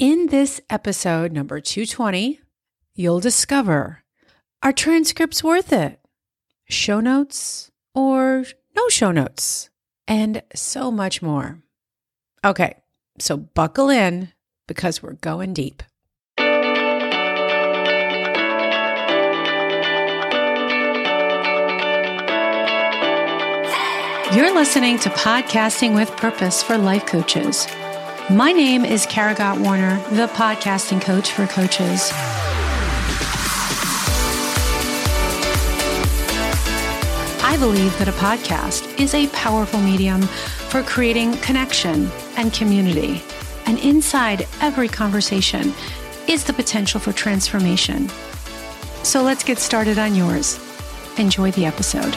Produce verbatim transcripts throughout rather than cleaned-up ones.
In this episode, number two twenty, you'll discover, are transcripts worth it? Show notes or no show notes? And so much more. Okay, so buckle in because we're going deep. You're listening to Podcasting with Purpose for Life Coaches. My name is Kara Gott Warner, the podcasting coach for coaches. I believe that a podcast is a powerful medium for creating connection and community. And inside every conversation is the potential for transformation. So let's get started on yours. Enjoy the episode.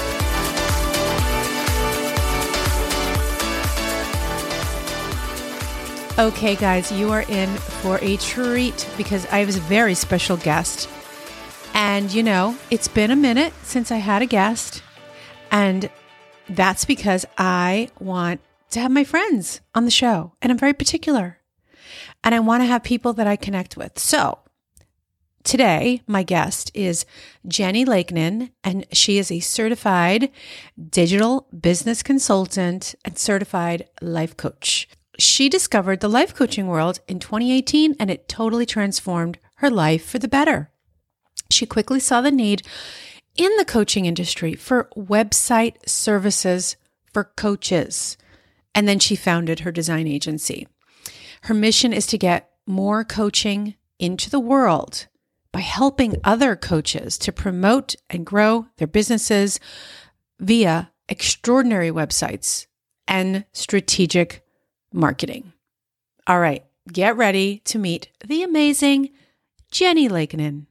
Okay, guys, you are in for a treat because I have a very special guest. And, you know, it's been a minute since I had a guest. And that's because I want to have my friends on the show. And I'm very particular. And I want to have people that I connect with. So today, my guest is Jenny Lakenin, and she is a certified digital business consultant and certified life coach. She discovered the life coaching world in twenty eighteen, and it totally transformed her life for the better. She quickly saw the need in the coaching industry for website services for coaches, and then she founded her design agency. Her mission is to get more coaching into the world by helping other coaches to promote and grow their businesses via extraordinary websites and strategic marketing. All right, get ready to meet the amazing Jenny Lakenin.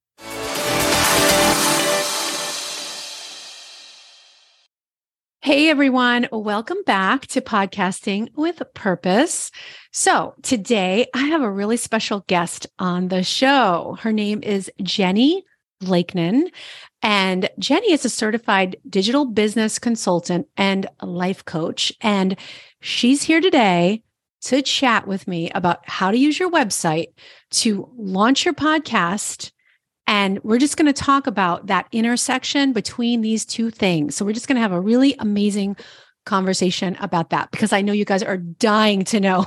Hey everyone, welcome back to Podcasting with Purpose. So today I have a really special guest on the show. Her name is Jenny Lakenin, and Jenny is a certified digital business consultant and life coach. And she's here today to chat with me about how to use your website to launch your podcast. And we're just going to talk about that intersection between these two things. So we're just going to have a really amazing conversation about that because I know you guys are dying to know.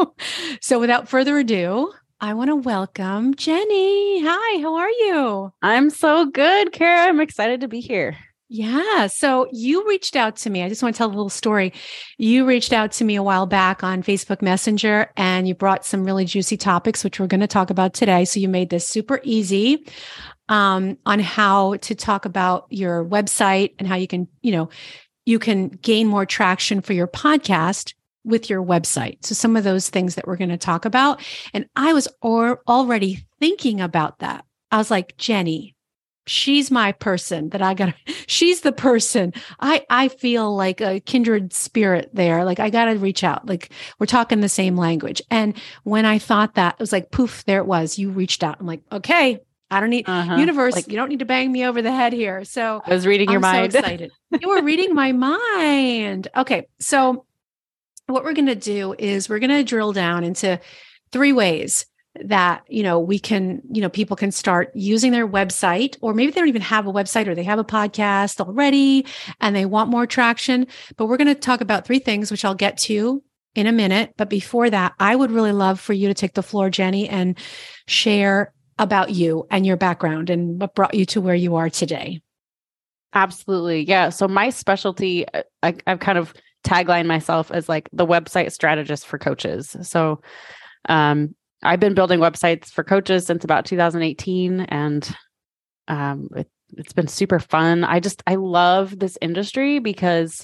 So without further ado, I want to welcome Jenny. Hi, how are you? I'm so good, Kara. I'm excited to be here. Yeah. So you reached out to me. I just want to tell a little story. You reached out to me a while back on Facebook Messenger and you brought some really juicy topics, which we're going to talk about today. So you made this super easy um, on how to talk about your website and how you can, you know, you can gain more traction for your podcast with your website. So some of those things that we're going to talk about. And I was or- already thinking about that. I was like, Jenny, she's my person that I got. She's the person. I, I feel like a kindred spirit there. Like I got to reach out. Like we're talking the same language. And when I thought that, it was like, poof, there it was. You reached out. I'm like, okay, I don't need uh-huh. universe. Like, you don't need to bang me over the head here. So I was reading your I'm mind. So excited. You were reading my mind. Okay. So what we're going to do is we're going to drill down into three ways that, you know, we can, you know, people can start using their website, or maybe they don't even have a website or they have a podcast already and they want more traction. But we're going to talk about three things, which I'll get to in a minute. But before that, I would really love for you to take the floor, Jenny, and share about you and your background and what brought you to where you are today. Absolutely. Yeah. So my specialty, I, I've kind of tagline myself as like the website strategist for coaches. So, um, I've been building websites for coaches since about two thousand eighteen, and um, it, it's been super fun. I just, I love this industry because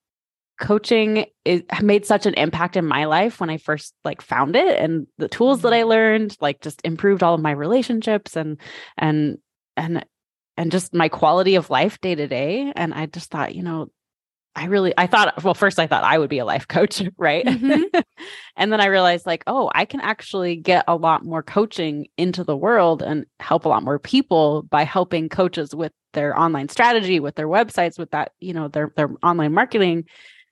coaching is, made such an impact in my life when I first like found it, and the tools that I learned like just improved all of my relationships and, and, and, and just my quality of life day to day. And I just thought, you know, I really, I thought, well, first I thought I would be a life coach, right? Mm-hmm. And then I realized like, oh, I can actually get a lot more coaching into the world and help a lot more people by helping coaches with their online strategy, with their websites, with that, you know, their, their online marketing.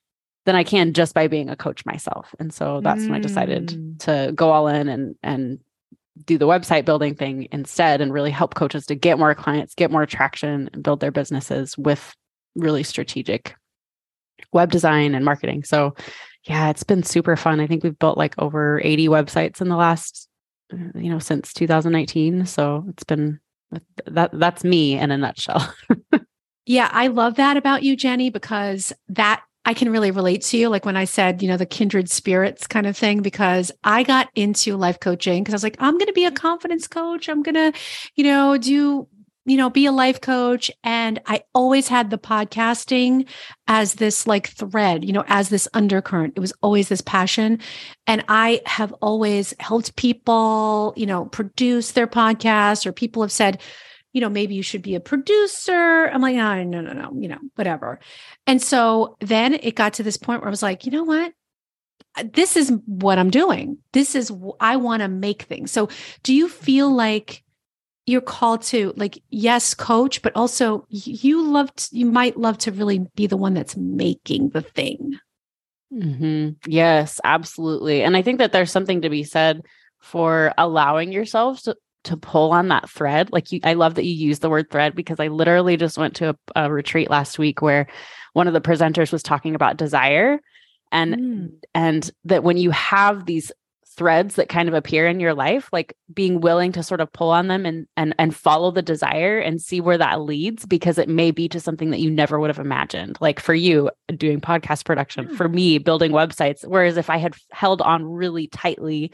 than I can just by being a coach myself. And so that's mm. when I decided to go all in and, and do the website building thing instead and really help coaches to get more clients, get more traction and build their businesses with really strategic web design and marketing. So yeah, it's been super fun. I think we've built like over eighty websites in the last, you know, since two thousand nineteen. So it's been that that's me in a nutshell. Yeah, I love that about you, Jenny, because that I can really relate to you. Like when I said, you know, the kindred spirits kind of thing, because I got into life coaching because I was like, I'm going to be a confidence coach. I'm going to, you know, do, you know, be a life coach. And I always had the podcasting as this like thread, you know, as this undercurrent. It was always this passion. And I have always helped people, you know, produce their podcasts, or people have said, you know, maybe you should be a producer. I'm like, oh, no, no, no, you know, whatever. And so then it got to this point where I was like, you know what? This is what I'm doing. This is, I want to make things. So do you feel like you're called to, like, yes, coach, but also you love, to, you might love to really be the one that's making the thing? Mm-hmm. Yes, absolutely. And I think that there's something to be said for allowing yourself to to pull on that thread. Like you, I love that you use the word thread, because I literally just went to a, a retreat last week where one of the presenters was talking about desire and, mm. and that when you have these threads that kind of appear in your life, like being willing to sort of pull on them and, and, and follow the desire and see where that leads, because it may be to something that you never would have imagined. Like for you doing podcast production, mm. for me building websites. Whereas if I had held on really tightly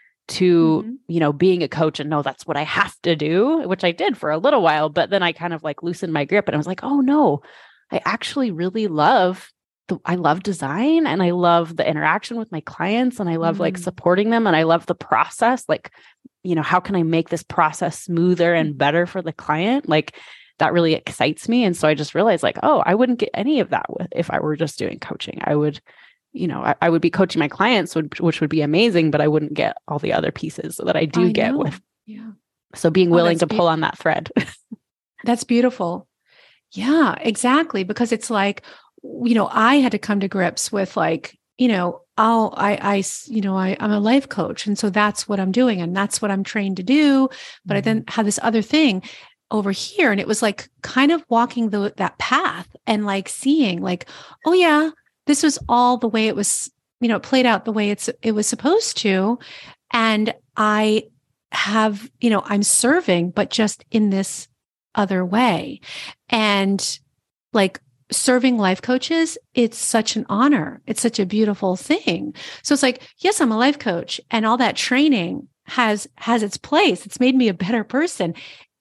to, mm-hmm. you know, being a coach and no, that's what I have to do, which I did for a little while, but then I kind of like loosened my grip and I was like, oh no, I actually really love the, I love design and I love the interaction with my clients and I love mm-hmm. like supporting them. And I love the process. Like, you know, how can I make this process smoother and better for the client? Like that really excites me. And so I just realized like, oh, I wouldn't get any of that with, if I were just doing coaching. I would you know, I, I would be coaching my clients, would, which would be amazing, but I wouldn't get all the other pieces that I do I get know. with. Yeah. So being oh, willing to pull be- on that thread. That's beautiful. Yeah, exactly. Because it's like, you know, I had to come to grips with like, you know, oh, I, I, you know, I, I'm a life coach. And so that's what I'm doing. And that's what I'm trained to do. But mm-hmm. I then had this other thing over here. And it was like kind of walking the, that path and like seeing like, oh yeah, this was all the way it was, you know, it played out the way it's, it was supposed to. And I have, you know, I'm serving, but just in this other way. And like serving life coaches, it's such an honor. It's such a beautiful thing. So it's like, yes, I'm a life coach and all that training has, has its place. It's made me a better person.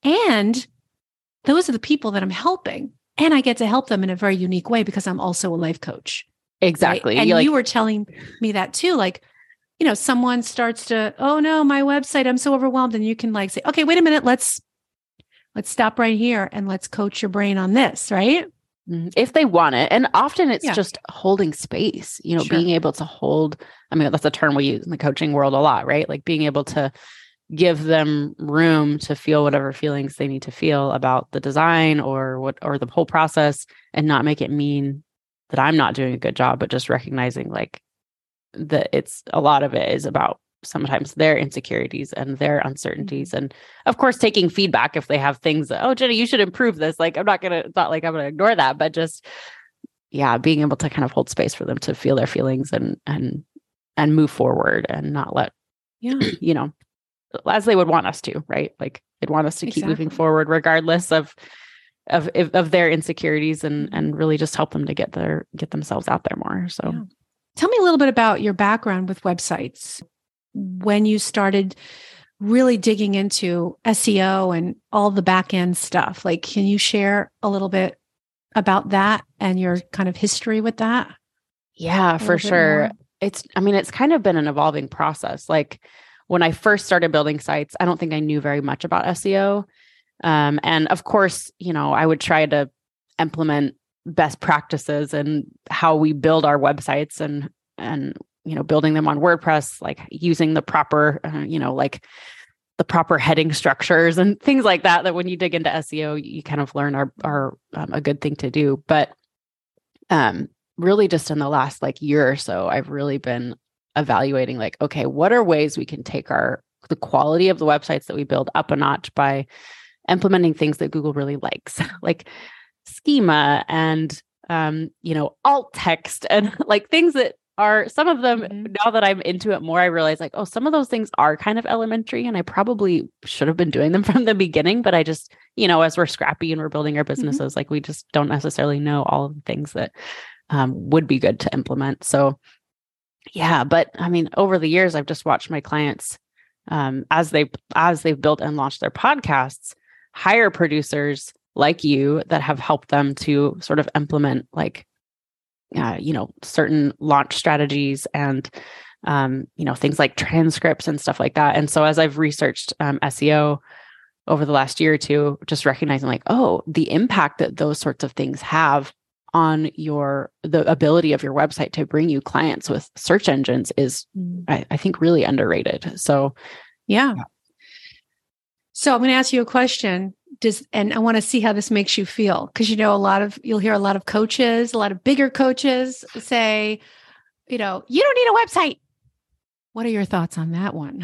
And those are the people that I'm helping. And I get to help them in a very unique way because I'm also a life coach. Exactly. Right? And like, you were telling me that too. Like, you know, someone starts to, oh no, my website, I'm so overwhelmed. And you can like say, okay, wait a minute. Let's, let's stop right here and let's coach your brain on this. Right. If they want it. And often it's yeah. just holding space, you know, sure. being able to hold, I mean, that's a term we use in the coaching world a lot, right? Like being able to give them room to feel whatever feelings they need to feel about the design or what, or the whole process, and not make it mean that I'm not doing a good job, but just recognizing like that it's a lot of it is about sometimes their insecurities and their uncertainties. And of course, taking feedback if they have things that, oh, Jenny, you should improve this. Like, I'm not going to, it's not like I'm going to ignore that, but just, yeah, being able to kind of hold space for them to feel their feelings and, and, and move forward and not let, yeah, you know, as they would want us to, right? Like they'd want us to exactly. keep moving forward regardless of, of, of their insecurities and, and really just help them to get their, get themselves out there more. So yeah. Tell me a little bit about your background with websites. When you started really digging into S E O and all the back end stuff, like, can you share a little bit about that and your kind of history with that? Yeah, for sure. It's, I mean, it's kind of been an evolving process. Like when I first started building sites, I don't think I knew very much about S E O. Um, and of course, you know, I would try to implement best practices and how we build our websites and, and, you know, building them on WordPress, like using the proper, uh, you know, like the proper heading structures and things like that, that when you dig into S E O, you kind of learn are, are um, a good thing to do. But, um, really just in the last like year or so, I've really been evaluating like, okay, what are ways we can take our, the quality of the websites that we build up a notch by implementing things that Google really likes, like schema and, um, you know, alt text and like things that are some of them, mm-hmm. now that I'm into it more, I realize like, oh, some of those things are kind of elementary and I probably should have been doing them from the beginning, but I just, you know, as we're scrappy and we're building our businesses, mm-hmm. like we just don't necessarily know all of the things that um, would be good to implement. So yeah, but I mean, over the years, I've just watched my clients um, as they, as they've built and launched their podcasts, hire producers like you that have helped them to sort of implement like, uh, you know, certain launch strategies and, um, you know, things like transcripts and stuff like that. And so as I've researched um, S E O over the last year or two, just recognizing like, oh, the impact that those sorts of things have on your, the ability of your website to bring you clients with search engines is, mm. I, I think, really underrated. So, yeah. yeah. So I'm going to ask you a question. Does, and I want to see how this makes you feel. Cause you know, a lot of, you'll hear a lot of coaches, a lot of bigger coaches say, you know, you don't need a website. What are your thoughts on that one?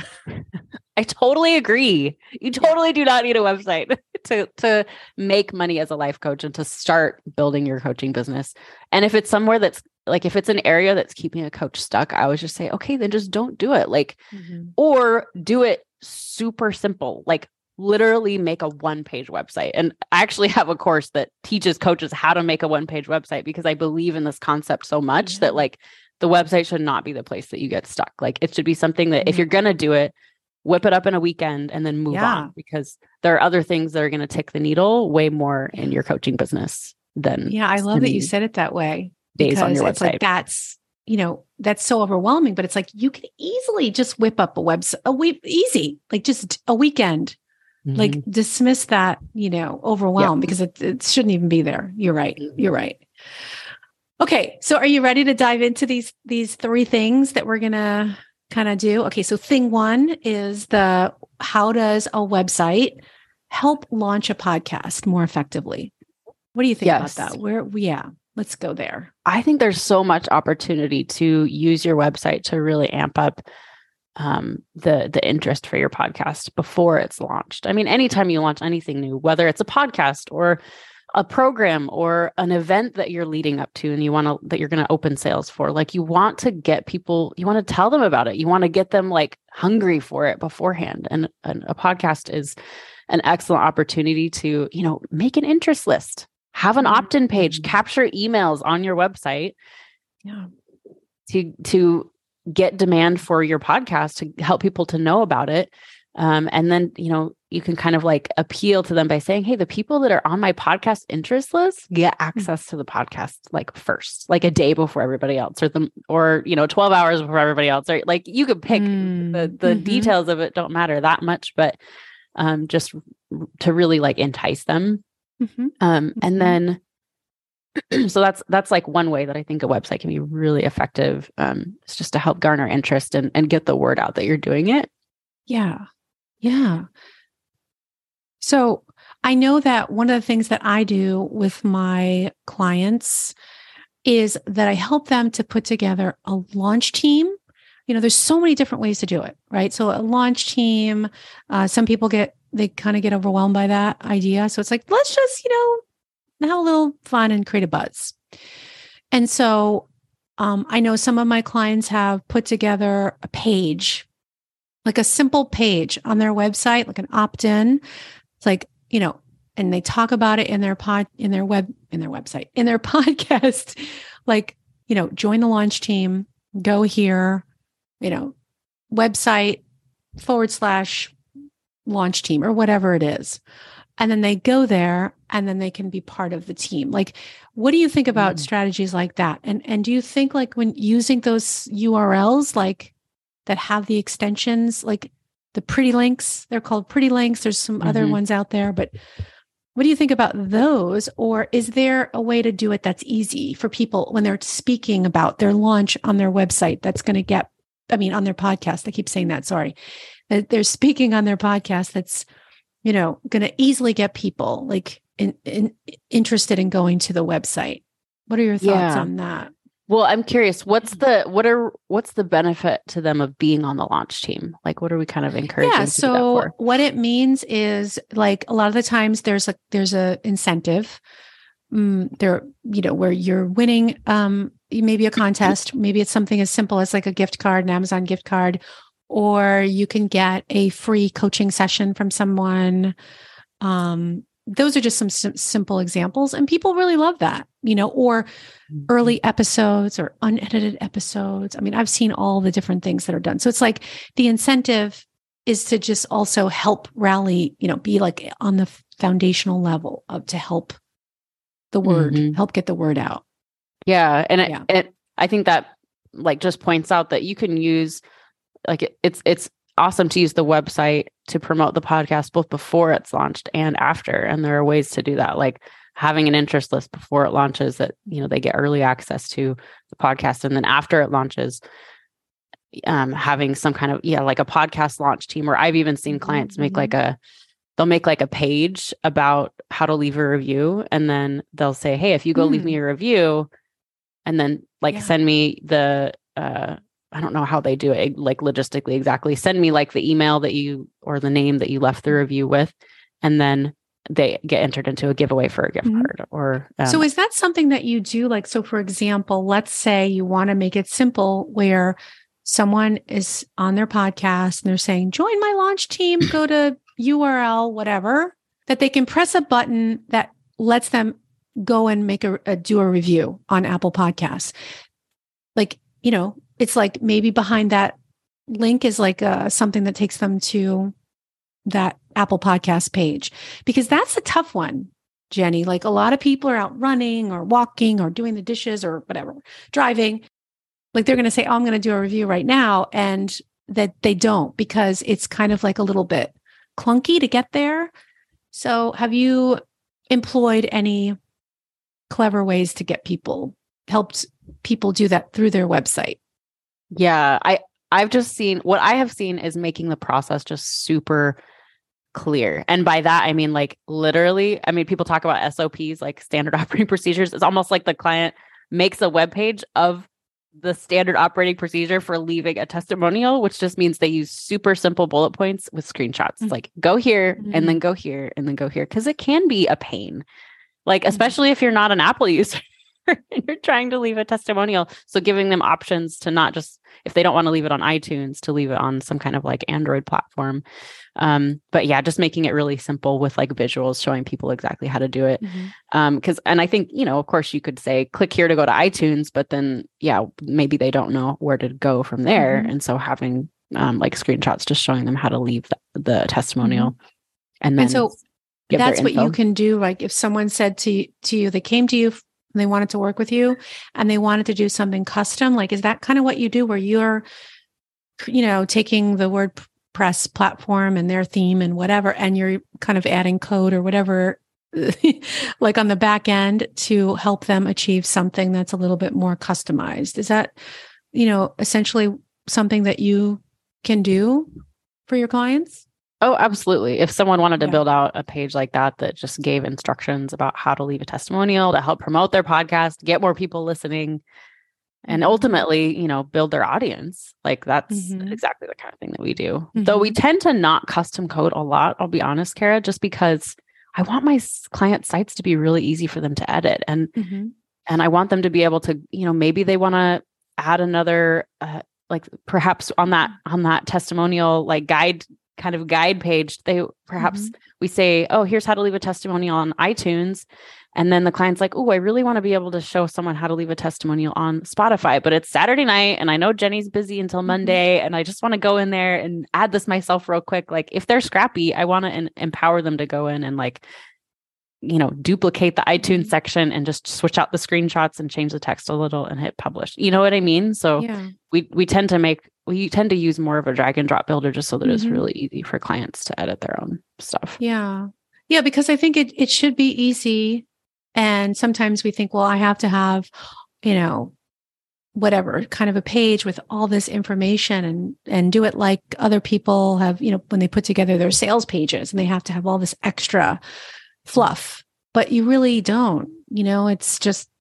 I totally agree. You totally do not need a website to, to make money as a life coach and to start building your coaching business. And if it's somewhere that's like, if it's an area that's keeping a coach stuck, I would just say, okay, then just don't do it. Like, mm-hmm. or do it super simple. Like, literally make a one-page website. And I actually have a course that teaches coaches how to make a one-page website because I believe in this concept so much yeah. that like the website should not be the place that you get stuck. Like it should be something that mm-hmm. if you're going to do it, whip it up in a weekend and then move yeah. on, because there are other things that are going to tick the needle way more in your coaching business than. Yeah. I love that you said it that way. Days on your website. It's like that's, you know, that's so overwhelming, but it's like, you can easily just whip up a website, a week, easy, like just a weekend. Like mm-hmm. dismiss that, you know, overwhelm yep. because it, it shouldn't even be there. You're right. Mm-hmm. You're right. Okay. So are you ready to dive into these, these three things that we're going to kind of do? Okay. So thing one is the, how does a website help launch a podcast more effectively? What do you think yes. about that? Where, yeah, let's go there. I think there's so much opportunity to use your website to really amp up Um, the the interest for your podcast before it's launched. I mean, anytime you launch anything new, whether it's a podcast or a program or an event that you're leading up to and you want to, that you're going to open sales for, like you want to get people, you want to tell them about it. You want to get them like hungry for it beforehand. And, and a podcast is an excellent opportunity to, you know, make an interest list, have an opt-in page, capture emails on your website yeah. to, to, get demand for your podcast, to help people to know about it. Um, and then, you know, you can kind of like appeal to them by saying, hey, the people that are on my podcast interest list get access to the podcast like first, like a day before everybody else, or the, or, you know, twelve hours before everybody else, or like you could pick mm. the, the mm-hmm. details of it don't matter that much, but um, just to really like entice them. Mm-hmm. Um, mm-hmm. And then so that's, that's like one way that I think a website can be really effective. Um, it's just to help garner interest and, and get the word out that you're doing it. Yeah. Yeah. So I know that one of the things that I do with my clients is that I help them to put together a launch team. You know, there's so many different ways to do it, right? So a launch team, uh, some people get, they kind of get overwhelmed by that idea. So it's like, let's just, you know, have a little fun and create a buzz. And so um, I know some of my clients have put together a page, like a simple page on their website, like an opt-in. It's like, you know, and they talk about it in their pod, in their web, in their website, in their podcast, like, you know, join the launch team, go here, you know, website forward slash launch team or whatever it is. And then they go there and then they can be part of the team. Like, what do you think about mm. strategies like that? And and do you think like when using those U R Ls, like that have the extensions, like the pretty links, they're called pretty links. There's some mm-hmm. other ones out there, but what do you think about those? Or is there a way to do it that's easy for people when they're speaking about their launch on their website that's going to get, I mean, on their podcast, I keep saying that, sorry, that they're speaking on their podcast that's, you know, going to easily get people like in, in, interested in going to the website. What are your thoughts yeah. on that? Well, I'm curious, what's the what are what's the benefit to them of being on the launch team? Like, what are we kind of encouraging? Yeah. To So do that for? what it means is, like, a lot of the times there's a there's a incentive um, there, you know, where you're winning um, maybe a contest, maybe it's something as simple as like a gift card, an Amazon gift card, or you can get a free coaching session from someone. Um, those are just some sim- simple examples, and people really love that, you know, or early episodes or unedited episodes. I mean, I've seen all the different things that are done. So it's like the incentive is to just also help rally, you know, be like on the foundational level of to help the word, Mm-hmm. help get the word out. Yeah. And it, Yeah. it, I think that like just points out that you can use like it, it's, it's awesome to use the website to promote the podcast both before it's launched and after. And there are ways to do that. Like having an interest list before it launches that, you know, they get early access to the podcast. And then after it launches, um, having some kind of, yeah, like a podcast launch team, where I've even seen clients Mm-hmm. make like a, they'll make like a page about how to leave a review. And then they'll say, hey, if you go mm. leave me a review and then like yeah. send me the, uh, I don't know how they do it, like logistically exactly, send me like the email that you, or the name that you left the review with. And then they get entered into a giveaway for a gift mm-hmm. card or. Um, so is that something that you do? Like, so for example, let's say you want to make it simple where someone is on their podcast and they're saying, join my launch team, go to U R L, whatever, that they can press a button that lets them go and make a, a do a review on Apple Podcasts. Like, you know, it's like maybe behind that link is like uh, something that takes them to that Apple Podcast page, because that's a tough one, Jenny. Like a lot of people are out running or walking or doing the dishes or whatever, driving. Like they're going to say, oh, I'm going to do a review right now. And that they don't, because it's kind of like a little bit clunky to get there. So have you employed any clever ways to get people, helped people do that through their website? Yeah, I, I've just seen, what I have seen is making the process just super clear. And by that, I mean, like literally, I mean, people talk about S O Ps, like standard operating procedures. It's almost like the client makes a web page of the standard operating procedure for leaving a testimonial, which just means they use super simple bullet points with screenshots. Mm-hmm. Like go here mm-hmm. and then go here and then go here. Cause it can be a pain, like, especially mm-hmm. if you're not an Apple user and you're trying to leave a testimonial. So giving them options to not just, if they don't want to leave it on iTunes, to leave it on some kind of like Android platform. Um, but yeah, just making it really simple with like visuals, showing people exactly how to do it. Mm-hmm. Um, cause, and I think, you know, of course you could say, click here to go to iTunes, but then yeah, maybe they don't know where to go from there. Mm-hmm. And so having, um, like screenshots, just showing them how to leave the, the testimonial. Mm-hmm. And then and so that's what you can do. Like if someone said to, to you, they came to you and they wanted to work with you and they wanted to do something custom, like, is that kind of what you do, where you're, you know, taking the WordPress platform and their theme and whatever, and you're kind of adding code or whatever, like on the back end to help them achieve something that's a little bit more customized? Is that, you know, essentially something that you can do for your clients? Oh, absolutely. If someone wanted to yeah. build out a page like that, that just gave instructions about how to leave a testimonial to help promote their podcast, get more people listening, and ultimately, you know, build their audience, like that's mm-hmm. exactly the kind of thing that we do. Mm-hmm. Though we tend to not custom code a lot, I'll be honest, Kara, just because I want my client sites to be really easy for them to edit. And, mm-hmm. and I want them to be able to, you know, maybe they want to add another, uh, like perhaps on that, on that testimonial, like guide kind of guide page, they perhaps mm-hmm. we say, oh, here's how to leave a testimonial on iTunes. And then the client's like, oh, I really want to be able to show someone how to leave a testimonial on Spotify, but it's Saturday night and I know Jenny's busy until mm-hmm. Monday and I just want to go in there and add this myself real quick. Like if they're scrappy, I want to en- empower them to go in and like, you know, duplicate the iTunes mm-hmm. section and just switch out the screenshots and change the text a little and hit publish. You know what I mean? So yeah. we, we tend to make, we tend to use more of a drag and drop builder just so that mm-hmm. it's really easy for clients to edit their own stuff. Yeah. Yeah. Because I think it, it should be easy. And sometimes we think, well, I have to have, you know, whatever kind of a page with all this information and, and do it like other people have, you know, when they put together their sales pages and they have to have all this extra fluff, but you really don't, you know, it's just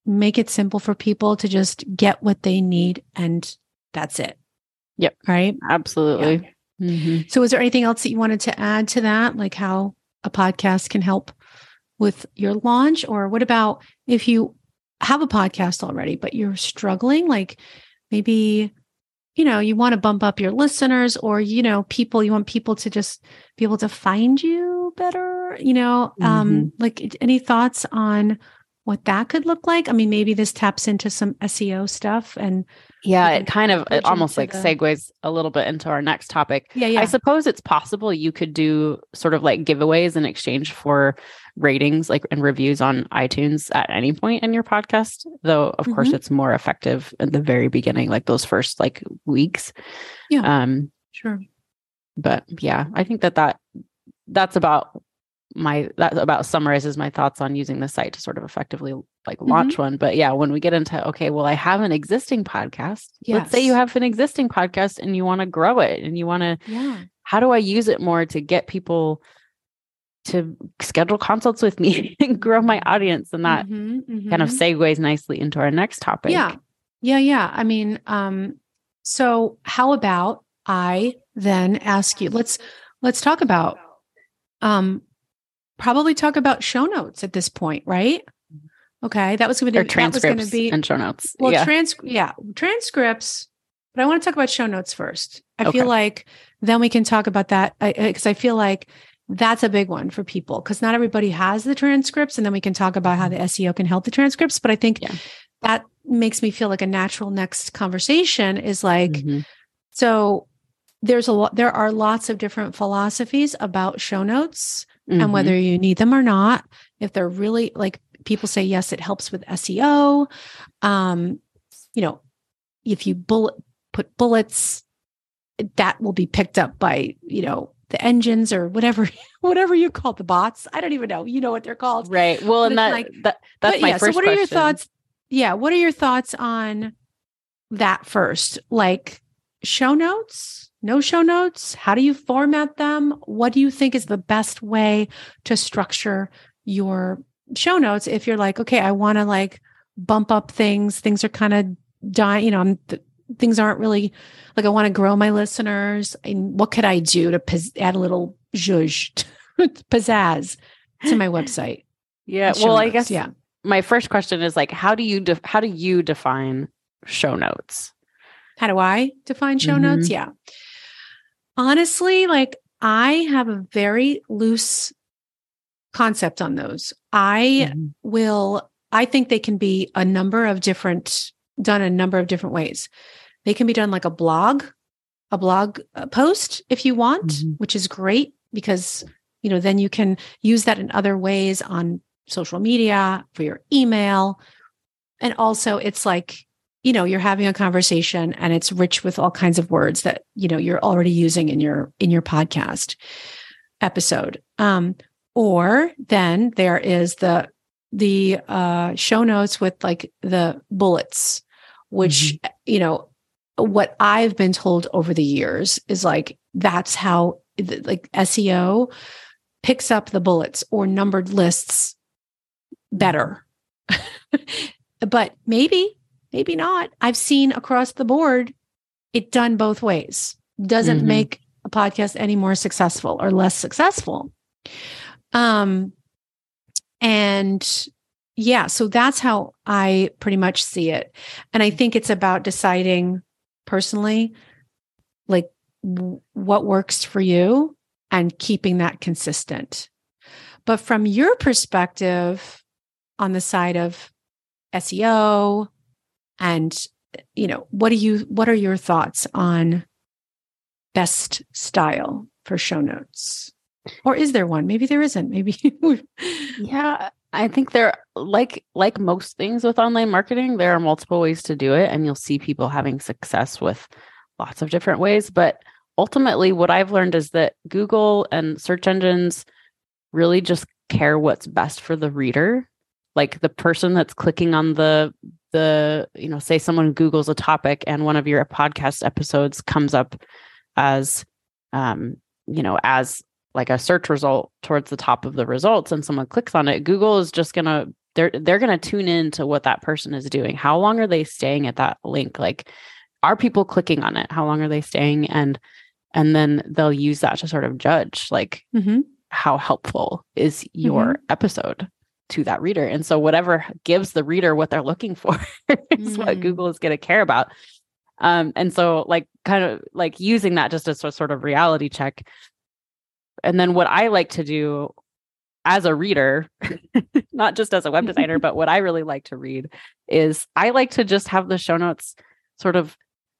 make it simple for people to just get what they need, and that's it. Yep. Right. Absolutely. Yeah. Mm-hmm. So is there anything else that you wanted to add to that? Like how a podcast can help with your launch? Or what about if you have a podcast already, but you're struggling, like maybe, you know, you want to bump up your listeners, or, you know, people, you want people to just be able to find you better, you know, um, Mm-hmm. like any thoughts on what that could look like? I mean, maybe this taps into some S E O stuff, and Yeah, it kind of, it almost like the... segues a little bit into our next topic. Yeah, yeah. I suppose it's possible you could do sort of like giveaways in exchange for ratings, like and reviews on iTunes at any point in your podcast. Though, of mm-hmm. course, it's more effective in the very beginning, like those first like weeks. Yeah, um, sure. But yeah, I think that that that's about my that about summarizes my thoughts on using the site to sort of effectively like launch mm-hmm. one. But yeah, when we get into, okay, well, I have an existing podcast. Yes. Let's say you have an existing podcast and you want to grow it, and you want to, yeah. how do I use it more to get people to schedule consults with me and grow my audience? And that mm-hmm, mm-hmm. kind of segues nicely into our next topic. Yeah. Yeah. Yeah. I mean, um, so how about I then ask you, let's, let's talk about, um, probably talk about show notes at this point, right? Okay. That was going to be, transcripts that was going to be and show notes. Well, yeah. trans, yeah, transcripts, but I want to talk about show notes first. I okay. feel like then we can talk about that, because I, I feel like that's a big one for people, because not everybody has the transcripts, and then we can talk about how the S E O can help the transcripts. But I think yeah. that makes me feel like a natural next conversation is like, mm-hmm. so there's a lot, there are lots of different philosophies about show notes mm-hmm. and whether you need them or not. If they're really like, people say, yes, it helps with S E O. Um, you know, if you bullet put bullets, that will be picked up by, you know, the engines or whatever, whatever you call the bots. I don't even know. You know what they're called. Right. Well, but and that, like, that that's my yeah, first So what question. are your thoughts? Yeah. What are your thoughts on that first? Like show notes, no show notes? How do you format them? What do you think is the best way to structure your show notes? If you're like, okay, I want to like bump up things, things are kind of dying, you know, I'm, th- things aren't really like, I want to grow my listeners. And what could I do to piz- add a little zhuzh, pizzazz to my website? Yeah. Well, notes. I guess yeah. my first question is like, how do you, def- how do you define show notes? How do I define show mm-hmm. notes? Yeah. Honestly, like I have a very loose concept on those. I mm-hmm. will, I think they can be a number of different, done a number of different ways. They can be done like a blog, a blog post if you want, mm-hmm. which is great because, you know, then you can use that in other ways on social media, for your email. And also it's like, you know, you're having a conversation and it's rich with all kinds of words that, you know, you're already using in your, in your podcast episode. Um, or then there is the, the, uh, show notes with like the bullets, which, mm-hmm. you know, what I've been told over the years is like, that's how like S E O picks up the bullets or numbered lists better. But maybe, maybe not. I've seen across the board it done both ways. Doesn't mm-hmm. make a podcast any more successful or less successful. Um, and yeah, so that's how I pretty much see it. And I think it's about deciding personally, like w- what works for you and keeping that consistent. But from your perspective on the side of S E O and, you know, what do you, what are your thoughts on best style for show notes? Or is there one? Maybe there isn't. Maybe. Yeah, I think there, like, like most things with online marketing, there are multiple ways to do it, and you'll see people having success with lots of different ways. But ultimately, what I've learned is that Google and search engines really just care what's best for the reader. Like the person that's clicking on the, the, you know, say someone Googles a topic and one of your podcast episodes comes up as, um, you know, as like a search result towards the top of the results and someone clicks on it, Google is just going to they're they're going to tune in to what that person is doing. How long are they staying at that link? Like, are people clicking on it? How long are they staying? And and then they'll use that to sort of judge, like, mm-hmm. how helpful is your mm-hmm. episode to that reader. And so whatever gives the reader what they're looking for is mm. what Google is going to care about. Um, and so like kind of like using that just as a sort of reality check. And then what I like to do as a reader, not just as a web designer, but what I really like to read is I like to just have the show notes sort of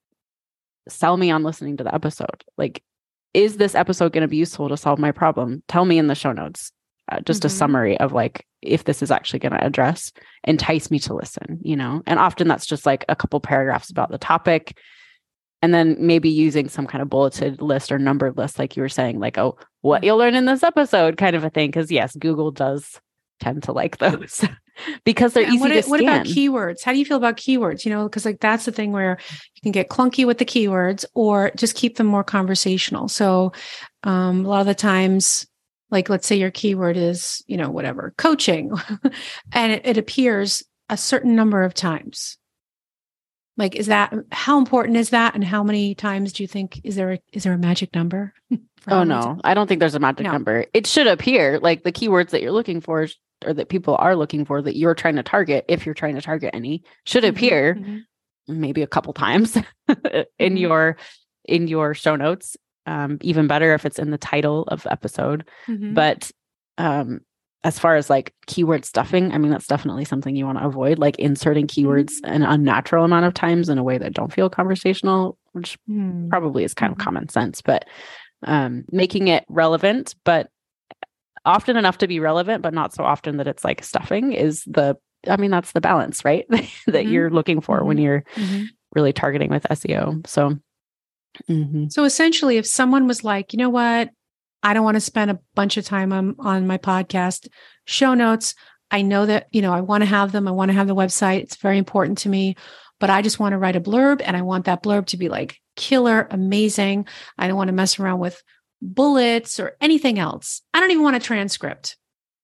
sell me on listening to the episode. Like, is this episode going to be useful to solve my problem? Tell me in the show notes, uh, just mm-hmm. a summary of like, if this is actually going to address, entice me to listen, you know? And often that's just like a couple paragraphs about the topic. And then maybe using some kind of bulleted list or numbered list, like you were saying, like, oh, what you'll learn in this episode kind of a thing. Cause yes, Google does tend to like those because they're yeah, easy what, to scan. What about keywords? How do you feel about keywords? You know, because like that's the thing where you can get clunky with the keywords or just keep them more conversational. So um, a lot of the times, like let's say your keyword is, you know, whatever, coaching, and it, it appears a certain number of times. Like, is that, how important is that? And how many times do you think, is there a, is there a magic number? Oh, no, I don't think there's a magic no. number. It should appear like the keywords that you're looking for or that people are looking for that you're trying to target, if you're trying to target any, should appear mm-hmm. maybe a couple times in mm-hmm. your, in your show notes. Um, even better if it's in the title of the episode. Mm-hmm. But um, as far as like keyword stuffing, I mean, that's definitely something you want to avoid, like inserting keywords mm-hmm. an unnatural amount of times in a way that don't feel conversational, which mm-hmm. probably is kind of common sense, but um, making it relevant, but often enough to be relevant, but not so often that it's like stuffing is the, I mean, that's the balance, right? that mm-hmm. you're looking for mm-hmm. when you're mm-hmm. really targeting with S E O. So Mm-hmm. So essentially, if someone was like, you know what, I don't want to spend a bunch of time on, on my podcast, show notes, I know that, you know, I want to have them. I want to have the website. It's very important to me, but I just want to write a blurb and I want that blurb to be like killer, amazing. I don't want to mess around with bullets or anything else. I don't even want a transcript.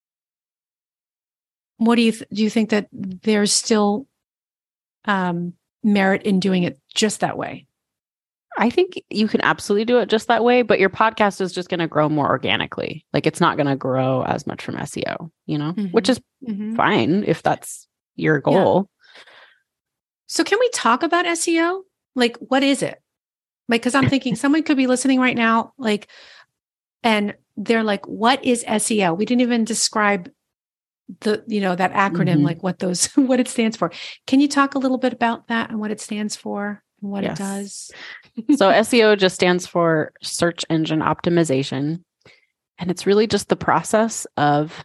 What do you, th- do you think that there's still um, merit in doing it just that way? I think you can absolutely do it just that way, but your podcast is just going to grow more organically. Like it's not going to grow as much from S E O, you know, mm-hmm. which is mm-hmm. fine if that's your goal. Yeah. So can we talk about S E O? Like, what is it? Like, cause I'm thinking someone could be listening right now, like, and they're like, what is S E O? We didn't even describe the, you know, that acronym, mm-hmm. like what those, what it stands for. Can you talk a little bit about that and what it stands for and what yes. it does? So S E O just stands for search engine optimization. And it's really just the process of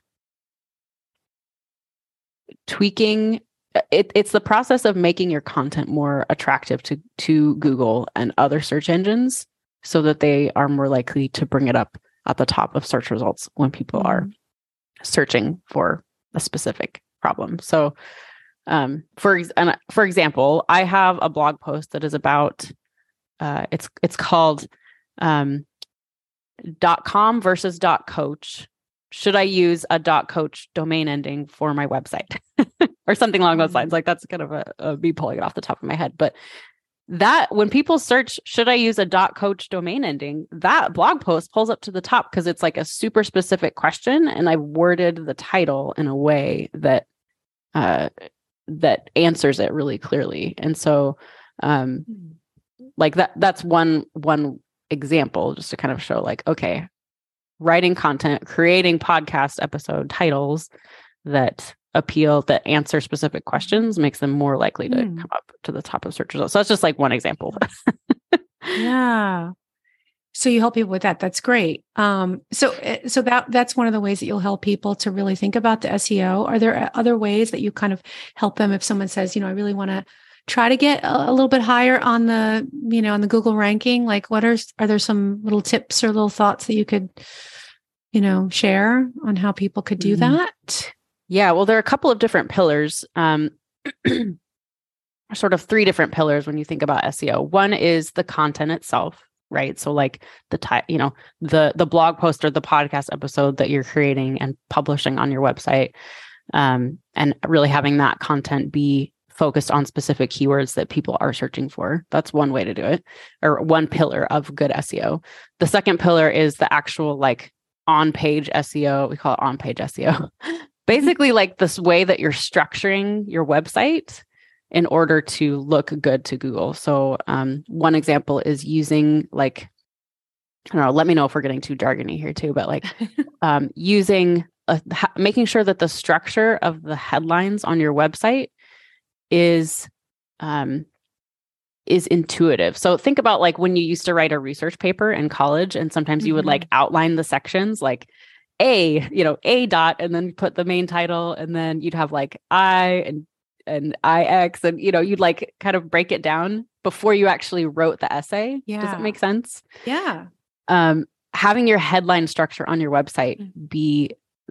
tweaking. It, it's the process of making your content more attractive to, to Google and other search engines so that they are more likely to bring it up at the top of search results when people mm-hmm. are searching for a specific problem. So um, for, and for example, I have a blog post that is about Uh, it's it's called um, .com versus .coach. Should I use a .coach domain ending for my website or something along those lines? Like that's kind of a, a me pulling it off the top of my head. But that when people search, should I use a .coach domain ending? That blog post pulls up to the top because it's like a super specific question, and I've worded the title in a way that uh, that answers it really clearly. And so. Um, Like that, that's one, one example just to kind of show like, okay, writing content, creating podcast episode titles that appeal, that answer specific questions makes them more likely to mm. come up to the top of search results. So that's just like one example. Yeah. So you help people with that. That's great. Um, so, so that, that's one of the ways that you'll help people to really think about the S E O. Are there other ways that you kind of help them if someone says, you know, I really want to try to get a, a little bit higher on the, you know, on the Google ranking? Like what are, are there some little tips or little thoughts that you could, you know, share on how people could do mm-hmm. that? Yeah. Well, there are a couple of different pillars, um, sort of three different pillars when you think about S E O. One is the content itself, right? So like the type, you know, the, the blog post or the podcast episode that you're creating and publishing on your website. Um, and really having that content be focused on specific keywords that people are searching for. That's one way to do it, or one pillar of good S E O. The second pillar is the actual like on-page S E O. We call it on-page S E O. Basically like this way that you're structuring your website in order to look good to Google. So um, one example is using like, I don't know, let me know if we're getting too jargony here too, but like um, using, a, ha- making sure that the structure of the headlines on your website is um, is intuitive. So think about like when you used to write a research paper in college, and sometimes mm-hmm. you would like outline the sections like A, you know, A dot, and then put the main title, and then you'd have like I and and I X, and you know, you'd like kind of break it down before you actually wrote the essay. Yeah. Does that make sense? Yeah. Um, having your headline structure on your website mm-hmm. be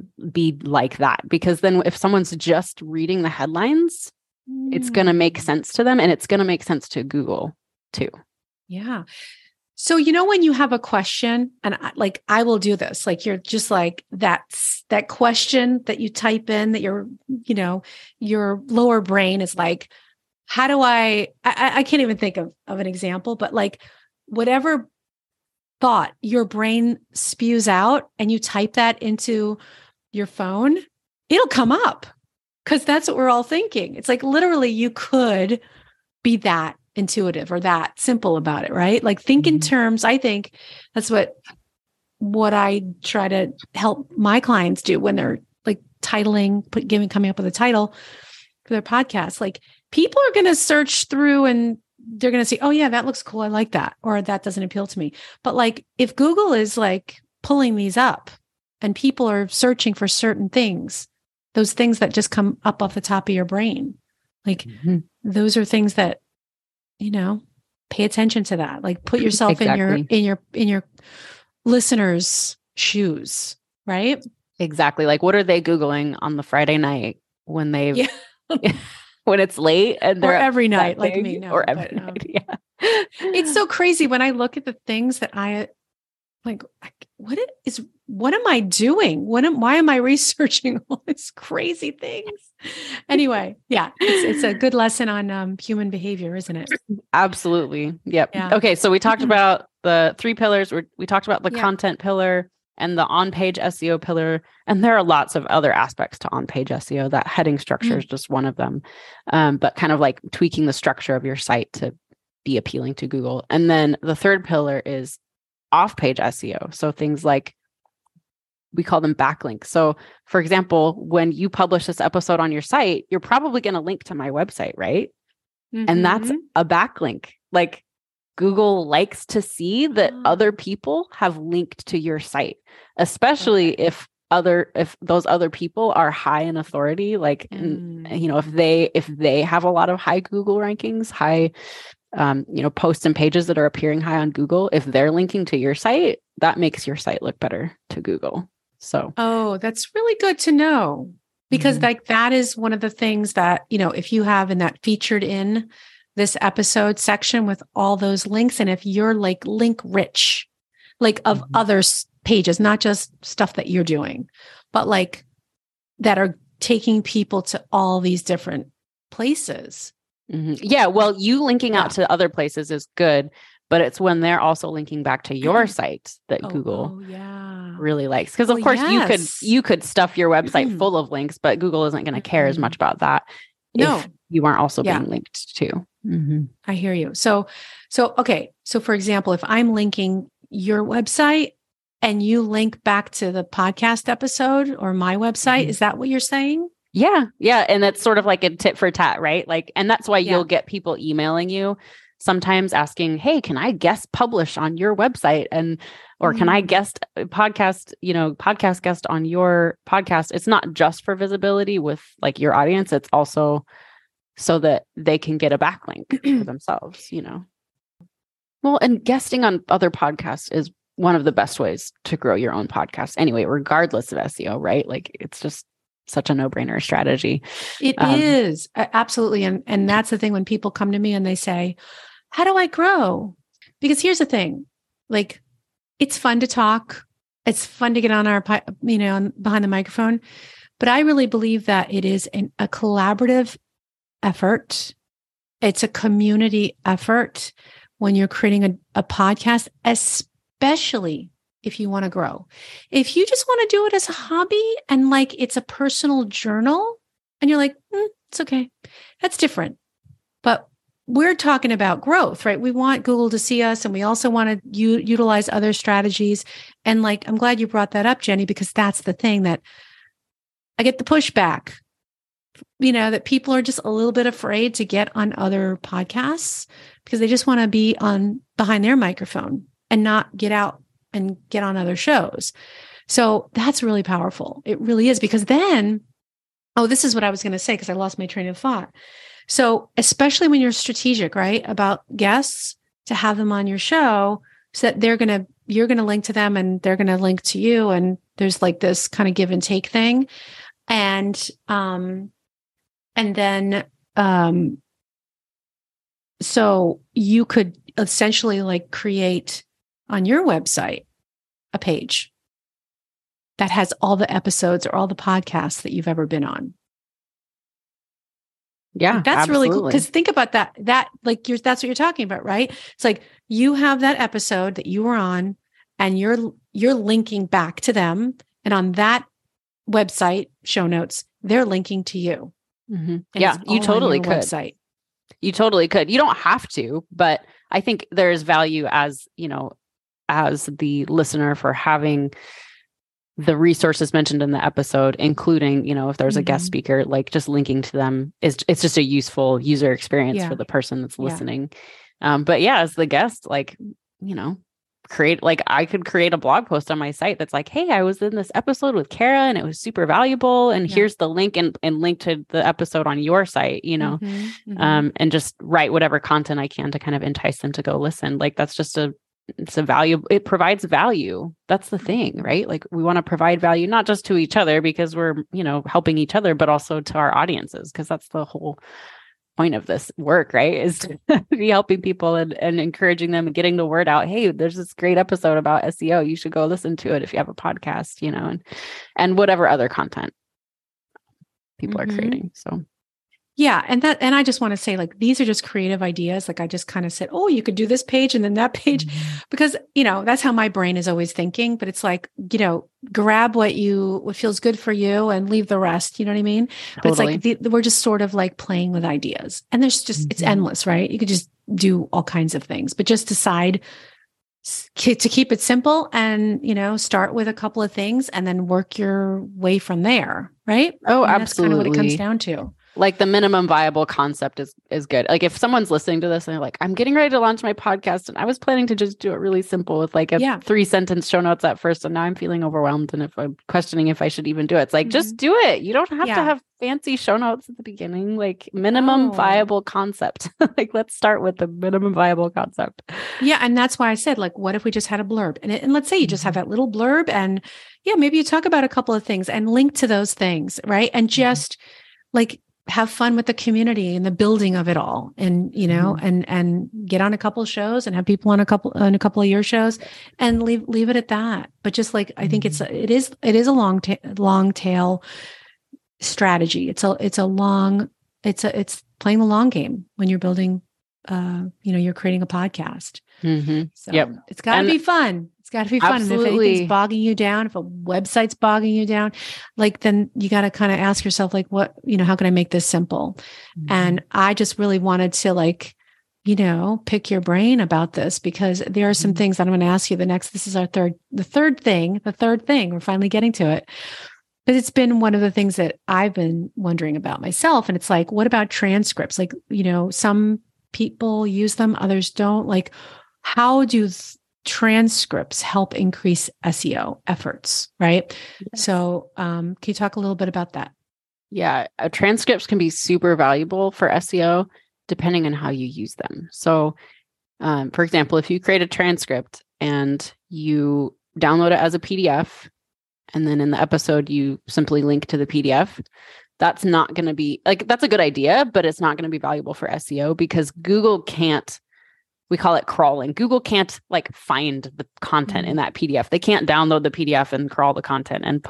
be like that, because then if someone's just reading the headlines, mm. it's going to make sense to them, and it's going to make sense to Google too. Yeah. So, you know, when you have a question, and I, like, I will do this, like, you're just like, that's that question that you type in that your, you know, your lower brain is like, how do I, I, I can't even think of, of an example, but like whatever thought your brain spews out and you type that into your phone, it'll come up, because that's what we're all thinking. It's like, literally, you could be that intuitive or that simple about it, right? Like, think mm-hmm. in terms, I think that's what, what I try to help my clients do when they're like titling, put, giving, coming up with a title for their podcast. Like, people are going to search through and they're going to say, oh yeah, that looks cool. I like that. Or that doesn't appeal to me. But like, if Google is like pulling these up and people are searching for certain things, those things that just come up off the top of your brain, like mm-hmm. those are things that, you know, pay attention to that. Like, put yourself exactly. in your, in your, in your listeners' shoes, right? Exactly. Like, what are they Googling on the Friday night when they, yeah. when it's late and they're or every night, like me, no, or every but, um, night. Yeah. It's so crazy when I look at the things that I like, what it is, what am I doing? What am, why am I researching all these crazy things? Anyway, yeah, it's, it's a good lesson on um, human behavior, isn't it? Absolutely. Yep. Yeah. Okay. So we talked about the three pillars. We we talked about the yeah. content pillar and the on-page S E O pillar. And there are lots of other aspects to on-page S E O. That heading structure mm. is just one of them. Um, but kind of like tweaking the structure of your site to be appealing to Google. And then the third pillar is off-page S E O. So things like, we call them backlinks. So for example, when you publish this episode on your site, you're probably going to link to my website, right? Mm-hmm. And that's a backlink. Like, Google likes to see that oh. other people have linked to your site, especially okay. if other, if those other people are high in authority, like, mm. you know, if they, if they have a lot of high Google rankings, high, um, you know, posts and pages that are appearing high on Google, if they're linking to your site, that makes your site look better to Google. So, oh, that's really good to know, because mm-hmm. like that is one of the things that, you know, if you have in that featured in this episode section with all those links, and if you're like link rich, like of mm-hmm. other pages, not just stuff that you're doing, but like that are taking people to all these different places. Mm-hmm. Yeah. Well, you linking yeah. out to other places is good, but it's when they're also linking back to your site that oh, Google oh, yeah. really likes. Because of oh, course yes. you could you could stuff your website full of links, but Google isn't going to care as much about that no. if you aren't also yeah. being linked to. Mm-hmm. I hear you. So, so okay. So for example, if I'm linking your website and you link back to the podcast episode or my website, mm-hmm. is that what you're saying? Yeah. Yeah. And that's sort of like a tit for tat, right? Like, and that's why yeah. you'll get people emailing you sometimes asking, hey, can I guest publish on your website? And, or mm. can I guest podcast, you know, podcast guest on your podcast? It's not just for visibility with like your audience. It's also so that they can get a backlink for themselves, you know? Well, and guesting on other podcasts is one of the best ways to grow your own podcast anyway, regardless of S E O, right? Like, it's just such a no-brainer strategy. It um, is absolutely. And, and that's the thing when people come to me and they say, how do I grow? Because here's the thing, like, it's fun to talk. It's fun to get on our, you know, behind the microphone, But I really believe that it is an, a collaborative effort. It's a community effort when you're creating a, a podcast, especially if you want to grow. If you just want to do it as a hobby and like it's a personal journal and you're like, mm, it's okay, that's different. But we're talking about growth, right? We want Google to see us and we also want to u- utilize other strategies. And like, I'm glad you brought that up, Jenny, because that's the thing that I get the pushback, you know, that people are just a little bit afraid to get on other podcasts because they just want to be on behind their microphone and not get out and get on other shows. So that's really powerful. It really is, because then, oh, this is what I was going to say because I lost my train of thought. So especially when you're strategic, right, about guests, to have them on your show so that they're going to, you're going to link to them and they're going to link to you. And there's like this kind of give and take thing. And, um, and then, um, so you could essentially like create on your website a page that has all the episodes or all the podcasts that you've ever been on. Yeah, that's absolutely. really cool. Because think about that, that like you're, that's what you're talking about, right? It's like you have that episode that you were on and you're, you're linking back to them. And on that website show notes, they're linking to you. Mm-hmm. Yeah, you totally could. Website. You totally could. You don't have to, but I think there's value as, you know, as the listener for having the resources mentioned in the episode, including, you know, if there's a mm-hmm. guest speaker, like just linking to them is, it's just a useful user experience yeah. for the person that's listening. Yeah. Um, but yeah, as the guest, like, you know, create, like I could create a blog post on my site that's like, hey, I was in this episode with Kara and it was super valuable. And yeah. here's the link and, and link to the episode on your site, you know, mm-hmm. Mm-hmm. um, and just write whatever content I can to kind of entice them to go listen. Like that's just a, it's a value. It provides value. That's the thing, right? Like we want to provide value, not just to each other because we're, you know, helping each other, but also to our audiences. Cause that's the whole point of this work, right? Is to be helping people and, and encouraging them and getting the word out. Hey, there's this great episode about S E O. You should go listen to it if you have a podcast, you know, and, and whatever other content people mm-hmm. are creating. So yeah. And that, and I just want to say, like, these are just creative ideas. Like I just kind of said, oh, you could do this page and then that page, mm-hmm. because, you know, that's how my brain is always thinking, but it's like, you know, grab what you, what feels good for you and leave the rest. You know what I mean? Totally. But it's like, the, we're just sort of like playing with ideas and there's just, mm-hmm. it's endless, right? You could just do all kinds of things, but just decide to keep it simple and, you know, start with a couple of things and then work your way from there. Right? Oh, and absolutely. That's kind of what it comes down to. Like the minimum viable concept is is good. Like if someone's listening to this and they're like, I'm getting ready to launch my podcast and I was planning to just do it really simple with like a yeah. three sentence show notes at first. And now I'm feeling overwhelmed. And if I'm questioning if I should even do it, it's like, mm-hmm. just do it. You don't have yeah. to have fancy show notes at the beginning, like minimum oh. viable concept. Like, let's start with the minimum viable concept. Yeah. And that's why I said, like, what if we just had a blurb? And, it, and let's say you mm-hmm. just have that little blurb and yeah, maybe you talk about a couple of things and link to those things. Right. And just mm-hmm. like, have fun with the community and the building of it all. And, you know, mm-hmm. and, and get on a couple of shows and have people on a couple, on a couple of your shows and leave, leave it at that. But just like, mm-hmm. I think it's, it is, it is a long, ta- long tail strategy. It's a, it's a long, it's a, it's playing the long game when you're building, uh, you know, you're creating a podcast. Mm-hmm. So yep. it's gotta and be fun. It's got to be fun. Absolutely. And if anything's bogging you down, if a website's bogging you down, like, then you got to kind of ask yourself, like, what, you know, how can I make this simple? Mm-hmm. And I just really wanted to, like, you know, pick your brain about this because there are some mm-hmm. things that I'm going to ask you the next, this is our third, the third thing, the third thing, we're finally getting to it. But it's been one of the things that I've been wondering about myself. And it's like, what about transcripts? Like, you know, some people use them, others don't. Like, how do th- transcripts help increase S E O efforts, right? Yes. So um, can you talk a little bit about that? Yeah, uh, transcripts can be super valuable for S E O depending on how you use them. So um, for example, if you create a transcript and you download it as a P D F, and then in the episode, you simply link to the P D F, that's not going to be like, that's a good idea, but it's not going to be valuable for S E O because Google can't, we call it crawling. Google can't like find the content mm-hmm. in that P D F. They can't download the P D F and crawl the content and put it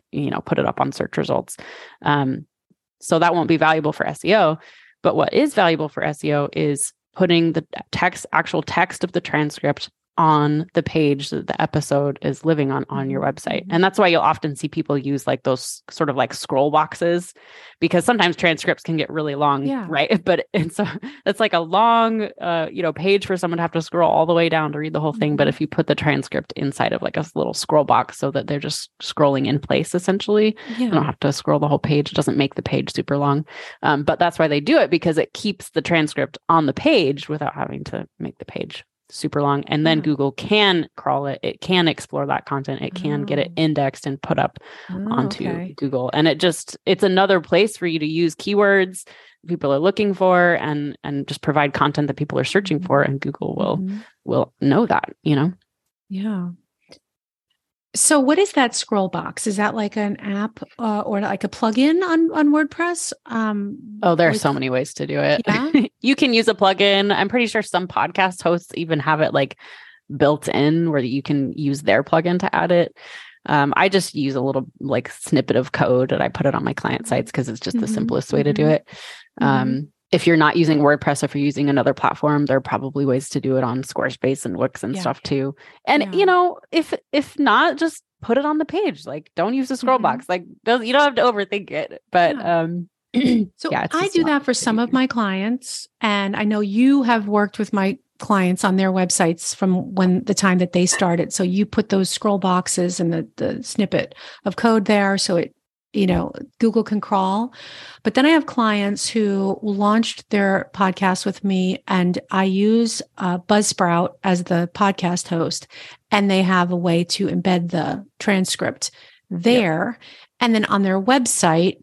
you know, put it up on search results. Um, so that won't be valuable for S E O. But what is valuable for S E O is putting the text, actual text of the transcript on the page that the episode is living on on your website. And that's why you'll often see people use like those sort of like scroll boxes, because sometimes transcripts can get really long, yeah. right? But and so that's like a long, uh, you know, page for someone to have to scroll all the way down to read the whole thing. Mm-hmm. But if you put the transcript inside of like a little scroll box so that they're just scrolling in place, essentially, yeah. you don't have to scroll the whole page. It doesn't make the page super long. Um, but that's why they do it, because it keeps the transcript on the page without having to make the page super long. And then yeah. Google can crawl it. It can explore that content. It can oh. get it indexed and put up oh, onto okay. Google. And it just, it's another place for you to use keywords people are looking for and, and just provide content that people are searching for. And Google will, mm-hmm. will know that, you know? Yeah. So what is that scroll box? Is that like an app uh, or like a plugin on, on WordPress? Um, oh, there are so many ways to do it. Yeah? You can use a plugin. I'm pretty sure some podcast hosts even have it like built in where you can use their plugin to add it. Um, I just use a little like snippet of code and I put it on my client sites because it's just mm-hmm. the simplest way mm-hmm. to do it. Mm-hmm. Um, if you're not using WordPress, if you're using another platform, there are probably ways to do it on Squarespace and Wix and yeah. stuff too. And yeah. you know, if if not, just put it on the page. Like, don't use the scroll mm-hmm. box. Like, don't, you don't have to overthink it. But yeah. um, so yeah, I do that for some of my clients, and I know you have worked with my clients on their websites from when the time that they started. So you put those scroll boxes and the the snippet of code there, so it. You know, Google can crawl. But then I have clients who launched their podcast with me, and I use uh, Buzzsprout as the podcast host, and they have a way to embed the transcript there. Yep. And then on their website,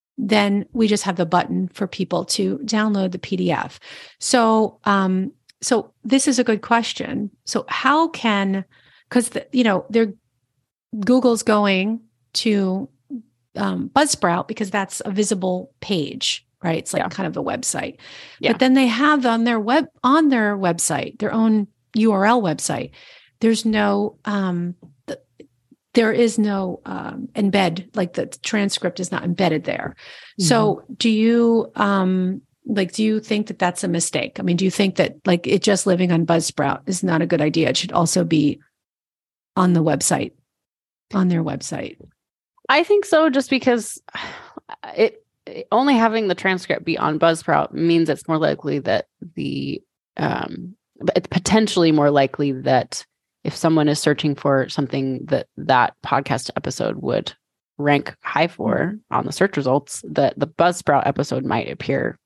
then we just have the button for people to download the P D F. So, um, so this is a good question. So how can, because, you know, they're Google's going to Um, Buzzsprout because that's a visible page, right? It's like yeah. kind of a website. Yeah. But then they have on their web on their website, their own U R L website. There's no, um, the, there is no um, embed, like the transcript is not embedded there. Mm-hmm. So, do you um, like? Do you think that that's a mistake? I mean, do you think that like it just living on Buzzsprout is not a good idea? It should also be on the website, on their website. I think so, just because it, it only having the transcript be on Buzzsprout means it's more likely that the um, it's potentially more likely that if someone is searching for something that that podcast episode would rank high for mm-hmm. on the search results, that the Buzzsprout episode might appear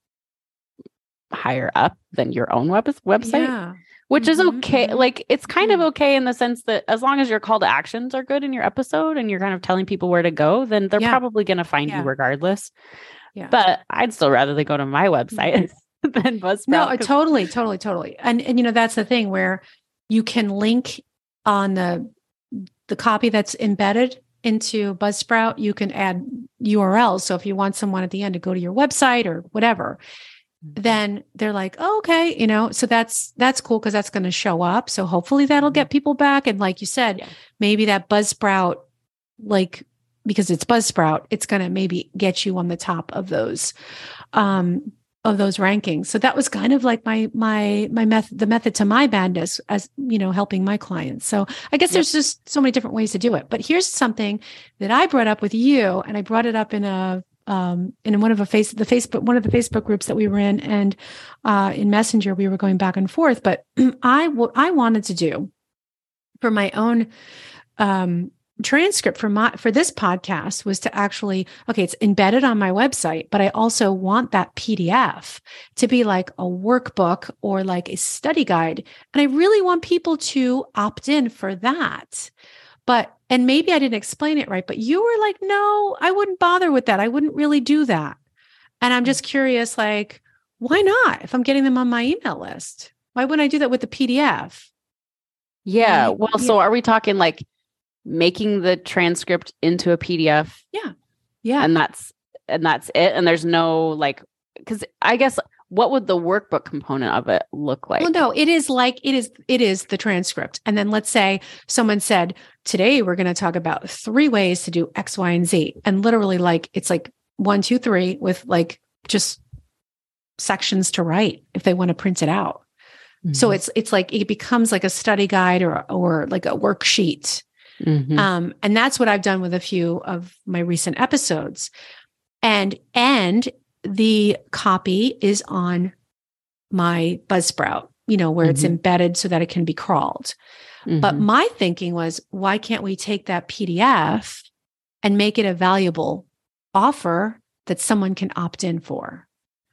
higher up than your own web website. Yeah. Which is okay. Mm-hmm. Like, it's kind of okay in the sense that as long as your call to actions are good in your episode and you're kind of telling people where to go, then they're yeah. probably going to find yeah. you regardless. Yeah. But I'd still rather they go to my website than Buzzsprout. No, totally, totally, totally. And, and, you know, that's the thing where you can link on the, the copy that's embedded into Buzzsprout. You can add U R Ls. So if you want someone at the end to go to your website or whatever, then they're like, oh, okay, you know, so that's, that's cool because that's going to show up. So hopefully that'll get people back. And like you said, yeah. maybe that Buzzsprout, like, because it's Buzzsprout, it's going to maybe get you on the top of those, um, of those rankings. So that was kind of like my, my, my method, the method to my madness as, you know, helping my clients. So I guess yep. there's just so many different ways to do it, but here's something that I brought up with you, and I brought it up in a, um, in one of a face, the Facebook, one of the Facebook groups that we were in, and, uh, in Messenger, we were going back and forth, but I, what I wanted to do for my own, um, transcript for my, for this podcast was to actually, okay, it's embedded on my website, but I also want that P D F to be like a workbook or like a study guide. And I really want people to opt in for that. But, and maybe I didn't explain it right, but you were like, no, I wouldn't bother with that. I wouldn't really do that. And I'm just curious, like, why not? If I'm getting them on my email list, why wouldn't I do that with the P D F? Yeah. Well, yeah. So are we talking like making the transcript into a P D F? Yeah. Yeah. And that's, and that's it. And there's no like, because I guess what would the workbook component of it look like? Well, no, it is like, it is, it is the transcript. And then let's say someone said, today we're going to talk about three ways to do X, Y, and Z. And literally like, it's like one, two, three with like just sections to write if they want to print it out. Mm-hmm. So it's, it's like, it becomes like a study guide or, or like a worksheet. Mm-hmm. Um, and that's what I've done with a few of my recent episodes. And, and the copy is on my Buzzsprout, you know, where mm-hmm. it's embedded so that it can be crawled. Mm-hmm. But my thinking was, why can't we take that P D F and make it a valuable offer that someone can opt in for?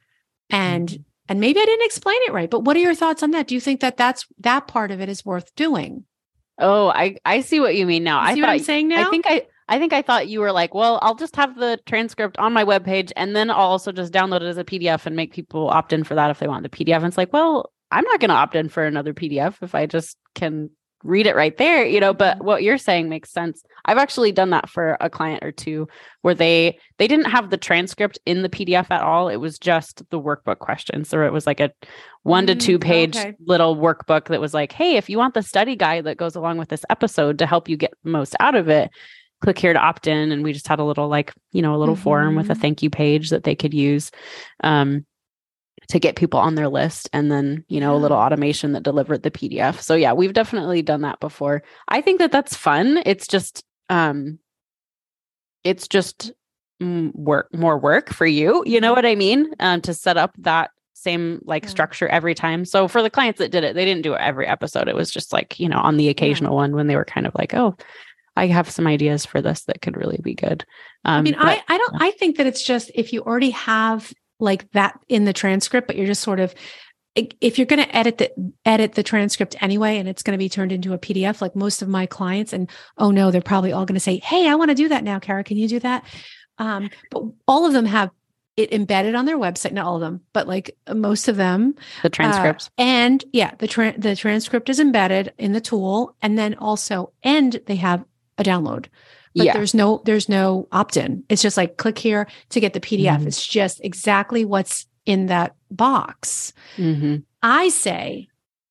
And, mm-hmm. and maybe I didn't explain it right, but what are your thoughts on that? Do you think that that's, that part of it is worth doing? Oh, I, I see what you mean now. You see I what thought, I'm saying now? I think I, I think I thought you were like, well, I'll just have the transcript on my webpage and then I'll also just download it as a P D F and make people opt in for that if they want the P D F. And it's like, well, I'm not going to opt in for another P D F if I just can read it right there, you know, but what you're saying makes sense. I've actually done that for a client or two where they, they didn't have the transcript in the P D F at all. It was just the workbook questions. So it was like a one to two page okay. little workbook that was like, hey, if you want the study guide that goes along with this episode to help you get the most out of it, click here to opt in. And we just had a little like, you know, a little mm-hmm. form with a thank you page that they could use um, to get people on their list. And then, you know, yeah. a little automation that delivered the P D F. So yeah, we've definitely done that before. I think that that's fun. It's just, um, it's just work, more work for you. You know what I mean? Um, to set up that same like yeah. structure every time. So for the clients that did it, they didn't do it every episode. It was just like, you know, on the occasional yeah. one when they were kind of like, oh, I have some ideas for this that could really be good. Um, I mean, but, I, I don't, I think that it's just, if you already have like that in the transcript, but you're just sort of, if you're going to edit the, edit the transcript anyway, and it's going to be turned into a P D F, like most of my clients, and oh no, they're probably all going to say, hey, I want to do that now, Kara, can you do that? Um, but all of them have it embedded on their website, not all of them, but like most of them, the transcripts. Uh, and yeah, the, tra- the transcript is embedded in the tool. And then also, and they have a download, but yeah. there's no, there's no opt-in. It's just like, click here to get the P D F. Mm-hmm. It's just exactly what's in that box. Mm-hmm. I say,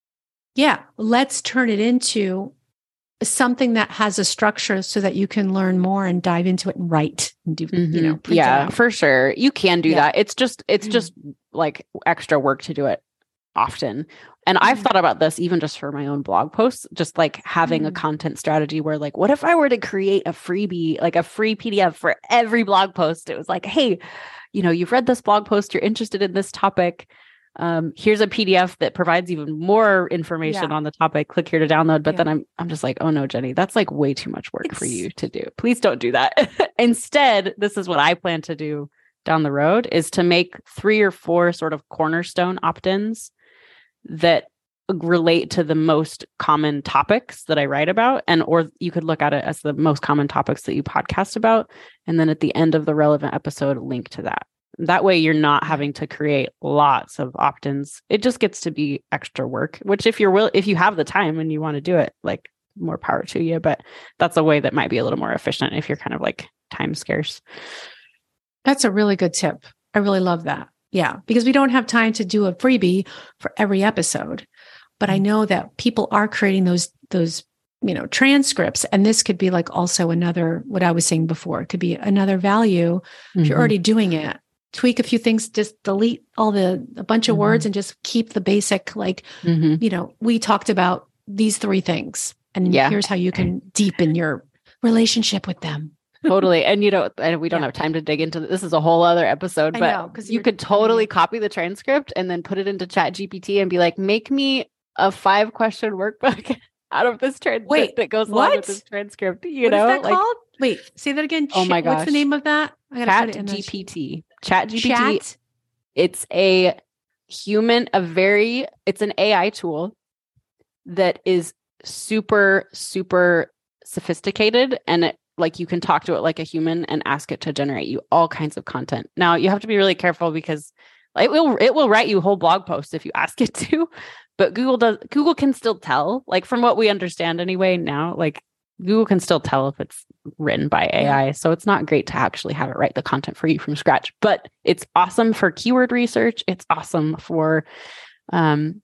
yeah, let's turn it into something that has a structure so that you can learn more and dive into it and write and do, mm-hmm. you know, yeah, for sure. You can do yeah. that. It's just, it's mm-hmm. just like extra work to do it often. And mm-hmm. I've thought about this even just for my own blog posts, just like having mm-hmm. a content strategy where like, what if I were to create a freebie, like a free P D F for every blog post? It was like, hey, you know, you've read this blog post, you're interested in this topic. Um, here's a P D F that provides even more information yeah. on the topic. Click here to download. But yeah. then I'm, I'm just like, oh no, Jenny, that's like way too much work it's... for you to do. Please don't do that. Instead, this is what I plan to do down the road, is to make three or four sort of cornerstone opt-ins that relate to the most common topics that I write about. And, or you could look at it as the most common topics that you podcast about. And then at the end of the relevant episode, link to that. That way you're not having to create lots of opt-ins. It just gets to be extra work, which if you're will, if you have the time and you want to do it, like more power to you. But that's a way that might be a little more efficient if you're kind of like time scarce. That's a really good tip. I really love that. Yeah. Because we don't have time to do a freebie for every episode, but I know that people are creating those, those, you know, transcripts. And this could be like also another, what I was saying before, it could be another value. Mm-hmm. If you're already doing it, tweak a few things, just delete all the, a bunch of mm-hmm. words and just keep the basic, like, mm-hmm. you know, we talked about these three things and yeah. here's how you can deepen your relationship with them. Totally. And you know, and we don't yeah. have time to dig into this. This is a whole other episode, I but know, you could totally copy the transcript and then put it into Chat G P T and be like, make me a five question workbook out of this transcript Wait, that goes along with this transcript. You what know, is that like, called? Wait, say that again. Oh my gosh. What's the name of that? I gotta Chat G P T. Chat G P T. Chat? It's a human, a very, it's an A I tool that is super, super sophisticated. And it, like you can talk to it like a human and ask it to generate you all kinds of content. Now you have to be really careful because it will, it will write you whole blog posts if you ask it to, but Google does, Google can still tell, like from what we understand anyway now, like Google can still tell if it's written by A I. Yeah. So it's not great to actually have it write the content for you from scratch, but it's awesome for keyword research. It's awesome for, um,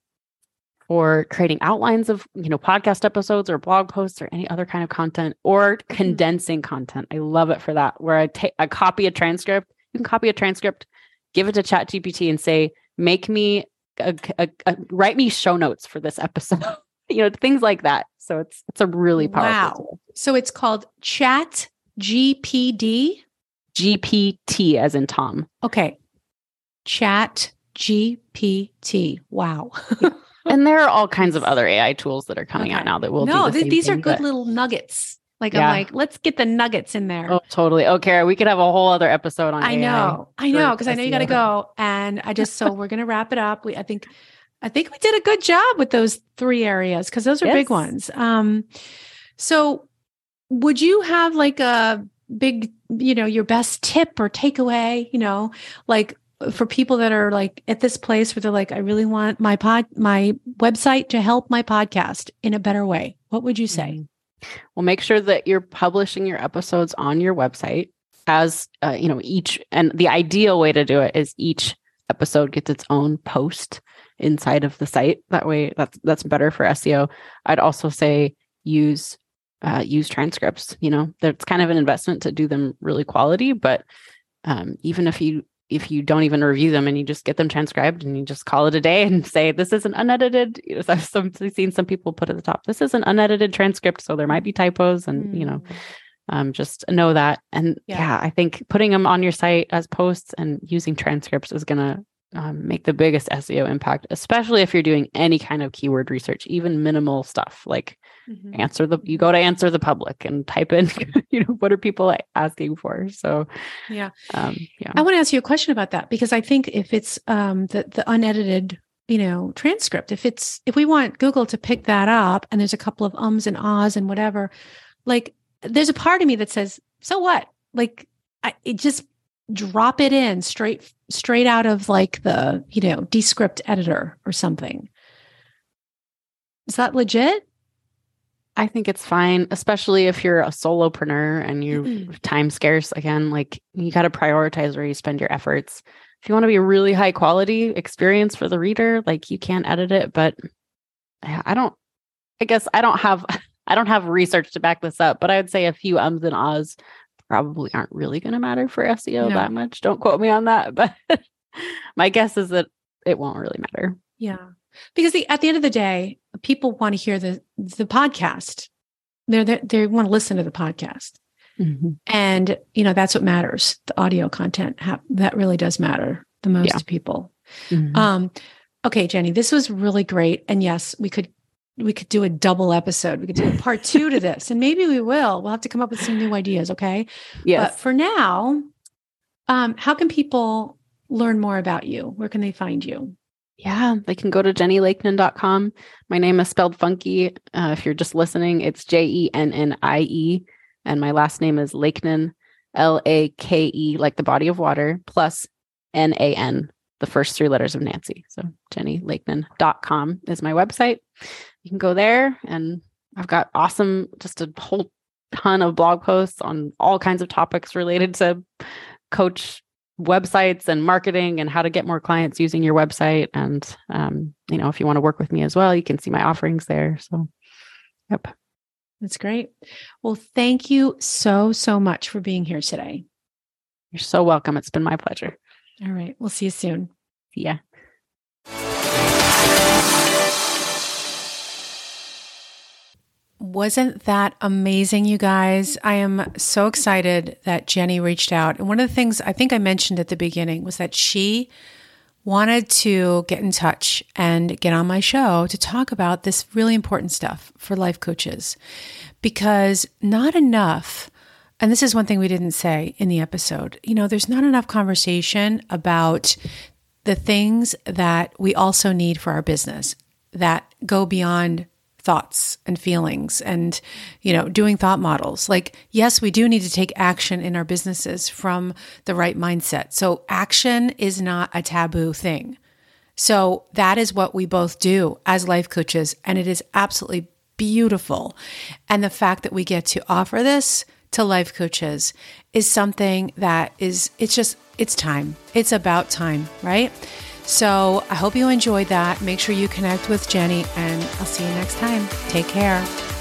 for creating outlines of, you know, podcast episodes or blog posts or any other kind of content, or condensing mm-hmm. content. I love it for that, where I take, I copy a transcript. You can copy a transcript, give it to ChatGPT and say, make me a, a, a write me show notes for this episode, you know, things like that. So it's, it's a really powerful wow. tool. So it's called Chat G P D? G P T as in Tom. Okay. Chat G P T. Wow. And there are all kinds of other A I tools that are coming okay. out now that will no, do the th- same these thing, are good but... little nuggets. Like, yeah. I'm like, let's get the nuggets in there. Oh, totally. Okay. We could have a whole other episode on I A I. know. I know. Because I know you got to go. And I just, so we're going to wrap it up. We, I think, I think we did a good job with those three areas, because those are yes. big ones. Um, so would you have like a big, you know, your best tip or takeaway, you know, like for people that are like at this place where they're like, I really want my pod, my website to help my podcast in a better way. What would you say? Mm-hmm. Well, make sure that you're publishing your episodes on your website as, uh, you know, each, and the ideal way to do it is each episode gets its own post inside of the site. That way that's, that's better for S E O. I'd also say use, uh, use transcripts, you know, that's kind of an investment to do them really quality, but, um, even if you, if you don't even review them and you just get them transcribed and you just call it a day and say, this is an unedited, you know, I've some, seen some people put at the top, this is an unedited transcript. So there might be typos and, mm. you know, um, just know that. And yeah. yeah, I think putting them on your site as posts and using transcripts is going to um, make the biggest S E O impact, especially if you're doing any kind of keyword research, even minimal stuff like mm-hmm. answer the, you go to answer the public and type in, you know, what are people asking for? So, yeah. Um, yeah. I want to ask you a question about that, because I think if it's um, the, the unedited, you know, transcript, if it's, if we want Google to pick that up and there's a couple of ums and ahs and whatever, like there's a part of me that says, so what? Like I, it just drop it in straight, straight out of like the, you know, Descript editor or something. Is that legit? I think it's fine, especially if you're a solopreneur and you're mm-hmm. time scarce. Again, like you got to prioritize where you spend your efforts. If you want to be a really high quality experience for the reader, like you can edit it, but I don't, I guess I don't have, I don't have research to back this up, but I would say a few ums and ahs probably aren't really going to matter for S E O no. that much. Don't quote me on that, but my guess is that it won't really matter. Yeah. Because the, at the end of the day, people want to hear the the podcast. They're, they're, they want to listen to the podcast. Mm-hmm. And, you know, that's what matters. The audio content, ha- that really does matter the most yeah. to people. Mm-hmm. Um, okay, Jenny, this was really great. And yes, we could we could do a double episode. We could do a part two to this. And maybe we will. We'll have to come up with some new ideas, okay? Yes. But for now, um, how can people learn more about you? Where can they find you? Yeah, they can go to jenny lakenin dot com. My name is spelled funky. Uh, if you're just listening, it's J E N N I E. And my last name is Lakenin, L A K E, like the body of water, plus N A N, the first three letters of Nancy. So jenny lakenin dot com is my website. You can go there, and I've got awesome, just a whole ton of blog posts on all kinds of topics related to coach websites and marketing and how to get more clients using your website. And, um, you know, if you want to work with me as well, you can see my offerings there. So, yep. That's great. Well, thank you so, so much for being here today. You're so welcome. It's been my pleasure. All right. We'll see you soon. See ya. Wasn't that amazing, you guys? I am so excited that Jenny reached out. And one of the things I think I mentioned at the beginning was that she wanted to get in touch and get on my show to talk about this really important stuff for life coaches, because not enough, and this is one thing we didn't say in the episode, you know, there's not enough conversation about the things that we also need for our business that go beyond thoughts and feelings and, you know, doing thought models. Like, yes, we do need to take action in our businesses from the right mindset. So action is not a taboo thing. So that is what we both do as life coaches. And it is absolutely beautiful. And the fact that we get to offer this to life coaches is something that is, it's just, it's time. It's about time, right? So I hope you enjoyed that. Make sure you connect with Jenny, and I'll see you next time. Take care.